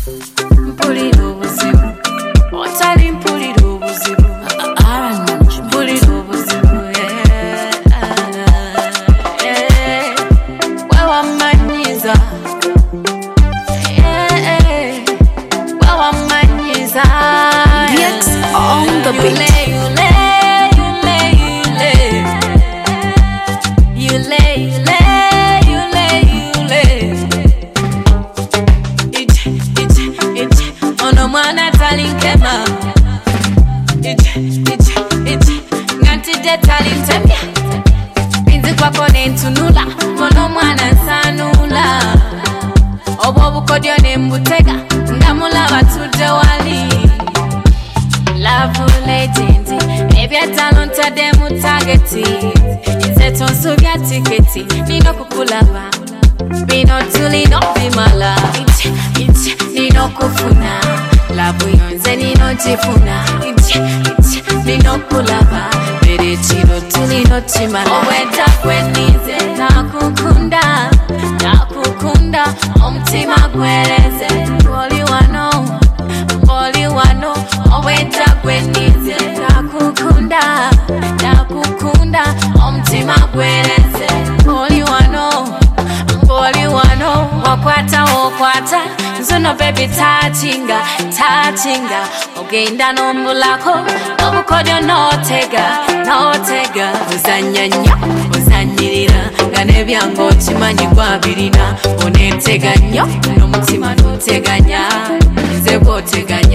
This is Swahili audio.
mpulira obuzibu otali mpulira obuzibu mpulira obuzibu wewamanyiza wewamanyiza Yes, on the beat. Ono mwana talinkema ngantije talintemya inzi kwako nentunula ono mwana nsanula obwo obukodyo nembutega ngamulaba tudde wali Love legend ebyetalo ntadde mu targeti nze tonsubya tiketi nina kukulaba bino tulina bimala nino kufuna labu yonze nino jifuna nino kulaba bere chiro tulino chimala oweta kwenize nakukunda omutima gwereze oli wano oweta kwenize nakukunda omutima gwereze oli wano wokwata nzuno baby touchinga ogenda nombulako obukodyo notega uzanyirira nga nebyange okimanyi gwabirina onentega nnyo n'omutima noteganya nze bwoteganya